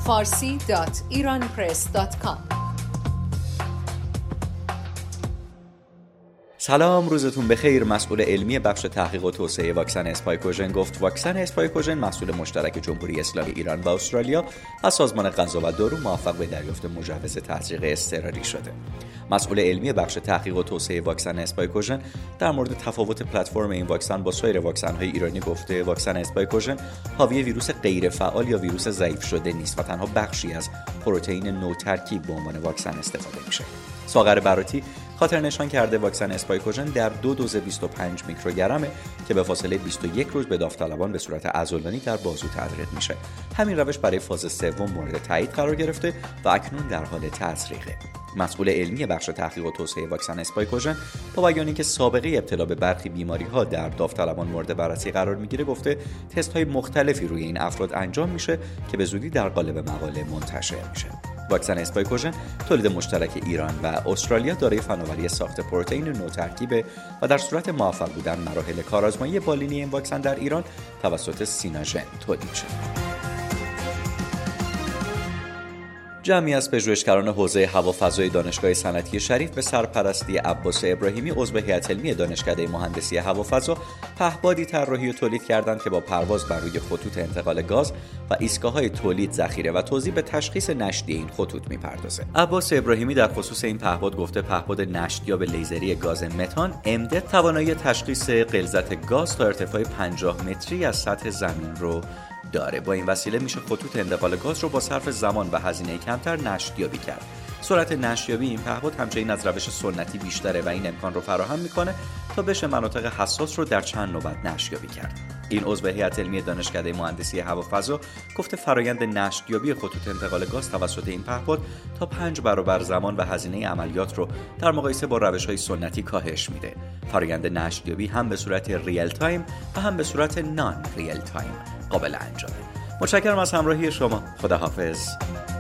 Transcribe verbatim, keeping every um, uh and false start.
فارسی دات ایران پرس دات کام. سلام، روزتون بخیر. مسئول علمی بخش تحقیق و توسعه واکسن اسپایکوژن گفت واکسن اسپایکوژن محصول مشترک جمهوری اسلامی ایران و استرالیا از سازمان غذا و دارو موفق به دریافت مجوز تزریق اضطراری شده. مسئول علمی بخش تحقیق و توسعه واکسن اسپایکوژن در مورد تفاوت پلتفرم این واکسن با سایر واکسن‌های ایرانی گفته واکسن اسپایکوژن حاوی ویروس غیر فعال یا ویروس ضعیف شده نیست و تنها بخشی از پروتئین نوترکیب به عنوان واکسن استفاده میشه. ساغر براتی خاطر نشان کرده واکسن اسپایکوژن در دو دوز بیست و پنج میکروگرمه که به فاصله بیست و یک روز به داوطلبان به صورت عضلانی در بازو تزریق میشه. همین روش برای فاز سوم مورد تایید قرار گرفته و اکنون در حال تزریقه. مسئول علمی بخش تحقیق و توسعه واکسن اسپایکوژن با بیان که سابقه ابتلا به برخی بیماری‌ها در داوطلبان مورد بررسی قرار میگیره گفته تست‌های مختلفی روی این افراد انجام میشه که به زودی در قالب مقاله منتشر میشه. واکسن اسپایکوژن تولید مشترک ایران و استرالیا دارای فناوری ساخت پروتئین نوترکیبه و در صورت موفق بودن مراحل کارآزمایی بالینی این واکسن در ایران توسط سیناژن تولید میشه. جمعی از پژوهشگران حوزه هوافضای دانشگاه صنعتی شریف به سرپرستی عباس ابراهیمی عضو هیئت علمی دانشکده مهندسی هوافضا پهپادی طراحی و تولید کردند که با پرواز بر روی خطوط انتقال گاز و ایستگاه‌های تولید، ذخیره و توزیع به تشخیص نشتی این خطوط می‌پردازه. عباس ابراهیمی در خصوص این پهپاد گفته پهپاد نشتیاب لیزری گاز متان امدت توانایی تشخیص غلظت گاز تا ارتفاع پنجاه متری از سطح زمین رو داره. با این وسیله میشه خطوط انتقال گاز رو با صرف زمان و هزینه کمتر نشتیابی کرد. سرعت نشتیابی این پهپاد همچنین از روش سنتی بیشتره و این امکان رو فراهم میکنه تا بشه مناطق حساس رو در چند نوبت نشتیابی کرد. این عضو هیئت علمی دانشکده مهندسی هوافضا گفته فرایند نشتیابی خطوط انتقال گاز توسط این پهپاد تا پنج برابر زمان و هزینه عملیات رو در مقایسه با روش‌های سنتی کاهش میده. فرایند نشتیابی هم به صورت ریل تایم و هم به صورت نان ریل تایم قابل انجامه. متشکرم از همراهی شما. خداحافظ.